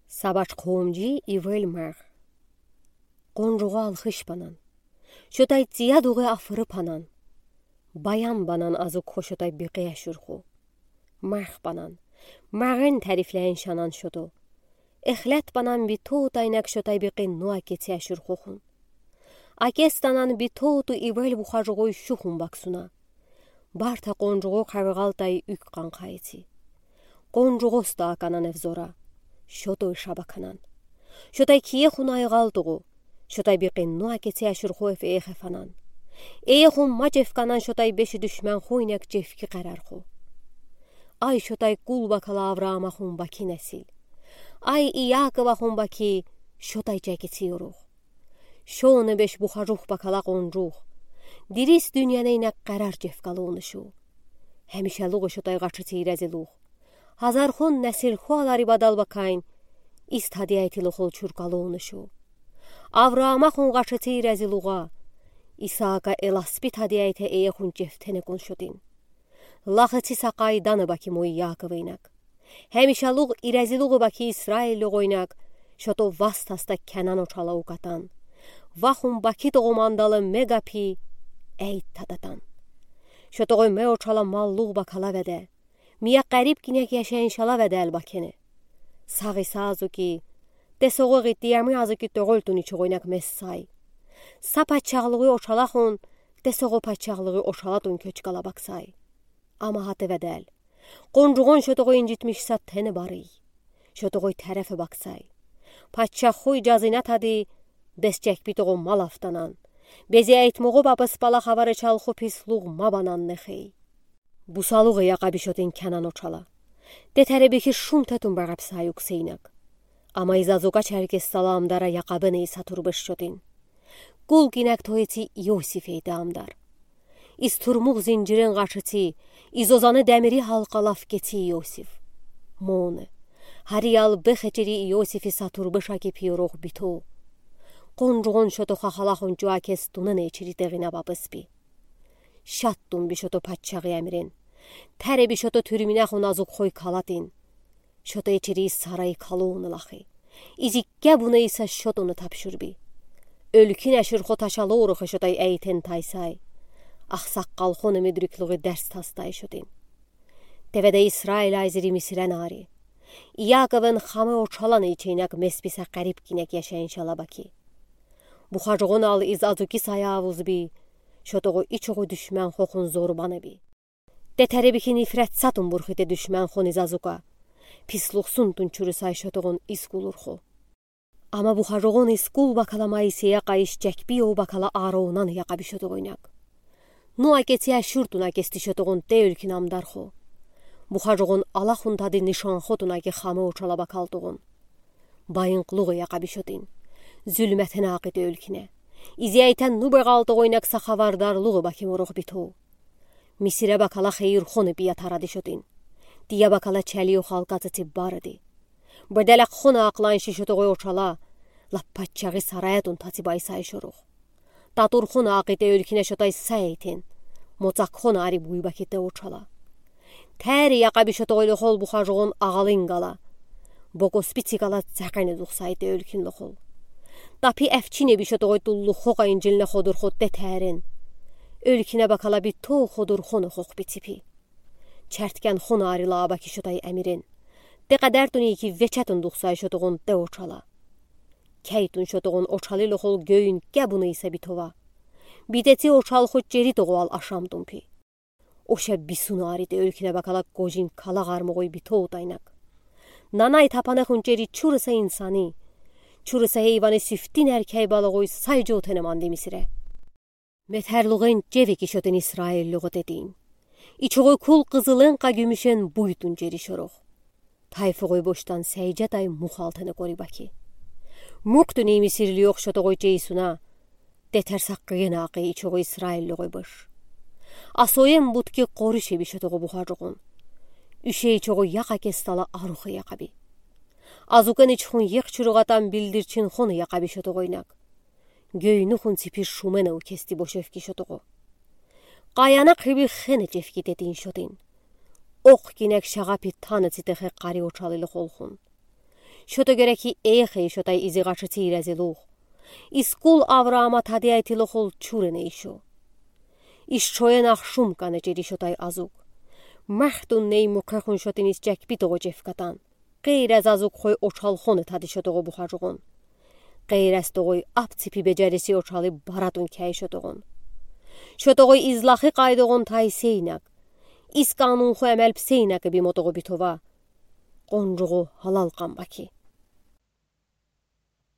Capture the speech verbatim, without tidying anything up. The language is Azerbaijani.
Сабач қомжи ивел мар. Қонжуға алхыш банан. Шотай тия дуғы афыры панан. Bayan banan azı koşutay biqi əşürxu. Marx banan. Mağın tərifləyin şanan şudu. Əxlət banan bi to daynak şotay biqi nua keçi əşürxuxun. Akestanan bi to tu ivel buxajuğu şuxun baksuna. Barta qonjuğu qarğaltay ük qanqayıti. Qonjuğu sta akanan evzora. Şotu şabakanan. Şotay kiye xunay qaldığı. Şotay biqi nua keçi əşürxu efe exefanan. Eye xun ma cefkanan şotay beşi düşmən xoynak cefki qərarxu. Ay şotay qul bakala avrama xun baki nəsil. Ay iyaqıva xun baki şotay cəkiti yoruq. Şonu beş buxaruq bakala qonruq. Diris dünyanə inək qərar cefkalı onuşu. Həmişəluq şotay qaçıti irəziluq. Hazar xun nəsil xualari badal bakayn. İstadiyaytilu xol çurqalı onuşu. Avrama xun qaçıti irəziluğa. İsaqa elaspit hadiyayte eye xun ceftene konşudin. Laxıti saqay danı baki moy Yaqıvıynak. Həmişəluq irəziluğu baki İsrailluq oynak. Şoto vastasta Kenan oçala uqatan. Vaxun baki doğumandalı megapi ey tadatan. Şotoğu me oçala malluq bakala vədə. Miya qərib kinək yaşayın şala vədə əl bakeni. Sağı sazı ki, desoğu gittiyəmi azı ki doğultun içi oynak messay. Sa paçaqlığı oçalaxun, desoğu paçaqlığı oçaladun köç qala baksay. Ama hatı vədəl. Qoncuğun şotoğu incitmişsə təni barıy. Şotoğu tərəfi baksay. Paçaqxuy cazinat adı, descək bitoğu mal aftanan. Bezi əytmoğu babız bala xavarı çalxu pisluğ mabanan nexey. Busaluğu yaqabi şotin Kenan oçala. Detəribi ki şum tətun bağab sayuq seynak. Ama izazuqa çərkes salamdara yaqabı ney saturbış şotin. Qul qinak toyeti Yosif eydi amdar. İsturmuq zincirin qaçıti, izozanı dəmiri halqalaf geti Yosif. Monu, hariyal bexeciri Yosifi saturbış akip yoruq bito. Qoncuğun şoto xaxalaxun cuakes dunan eçiri değine babısbi. Şattun bi şoto paçağı əmirin. Təri bi şoto türminəxun azuq xoy kaladin. Şoto eçiri sarayı kaluğunu laxi. İzikkə bunu isə şotonu tapşırbi. Ölkün əşir xotaşalı oruxu şotay əyten taysay. Axsaqqal xonu müdrikluğu dərs tastay şotin. Devədə İsrail ayziri misirən ari. Yaqıvın xamı oçalan içeynak mespisə qərib kinək yaşayın şalabaki. Buxacuğun al iz azuki sayavuz bi. Şotoğu içoğu düşmən xoxun zorbanı bi. Detəribi ki nifrət satun burxide düşmən xon iz azuka. Pisluqsun tun çürüsay şotoğun iz qulurxu. Ama buxacuğun iz qul bakala maisiyə qayış cəkbi o bakala aronan yaqabi şotoğuynak. Nua getiyə şurtuna gesti şotoğun de ülkin amdarxu. Buxacuğun alaxun tadı nişan xotuna ki xamı oçala bakalduğun. Bayınqluğu yaqabi şotin. Zülmətin aqidi ülkinə. İziyəytən nubə qaldı oynak saxavardarlığı bakim oruq bito. Misirə bakala xeyir xonu biya taradı şotin. Diya bakala çəliyo xalqatı tibbarıdı. Bədələq xonu aqlan şişotoğu oçala. Lappaçağı sarayadun tatibay sayışoruq. Tatur xonu aqidi ülkinə şotay sayaytin. Mocaq xonu ari buybakitdə oçala. Təri yaqabi şotoğuylu xol buxacuğun ağalın qala. Bogospiti qala cəqəni duxsaydı ülkinli xol. Dapi əfçin ebi şotoğuy dullu xoqa incilinə xodur xod detərin. Ülkinə bakala bir to xodur xonu xoq bitipi. Çərtkən xonu arila abaki şotay əmirin. De qədər duni ki veçətun duxsay şotoğun de oçala. Kəytun şotoğun oçalı xol göyün gəbunu isə bitova. Bideti oçal xod ceri doğal aşamdun pi. Oşa bisunu aride ülkinə bakala qojin kala qarmoğuy bito daynak. Nanay tapana xun ceri çurısa insani. Çurısa heyvanı süftin erkəy balığoy saycı oteneman demisirə. Metərluğun ceveki şöten İsrailluğu dediğin. İçoğu kul qızılın qa gümüşen buydun ceri şoruq. Tayfoğuy boştan səycə day muxaltını qori baki. Muqdun ey misirli yox şotoğuy ceysuna. Detər saqqıyın aqı içoğu İsrailluğu boş. Asoyen butki qoru şebi şotoğu buxacuğun. Üşe içoğu yaqa kestala aruxu yaqabi. Azuqan içxun yeq çuruğatan bildirçin xonu yaqabi şotoğuynak. Göyünü xun sipir şumena u kesti boşefki şotoğu. Qayana qibi xene cefki dediğin şotin. Oq ginek şağapi tanı zidəxə qari oçalılı xolxun. Շոտը գերեքի էյխեի շոտայ իզիղաչեցի իրազիլուղ, իսկուլ Ավրամա թադիայթիլոխոլ չուրեն էյշո, իս չոյեն ախշում կանը ջերի շոտայ ազուկ, մախտուն նեյ մուքրախուն շոտինից ջակպի տողո ջևկատան, qeyr az azuk xoy oçalxonu tadı şotoğu buxacığın. Qeyr az toğuy aptipi becerisi oçalı baratun kəy şotoğun. Şotoğu izlaxı qaydoğun tay seynak. İs qanun xo əməl pseynak bi motoğu bitova. Qonruğu halal qambaki.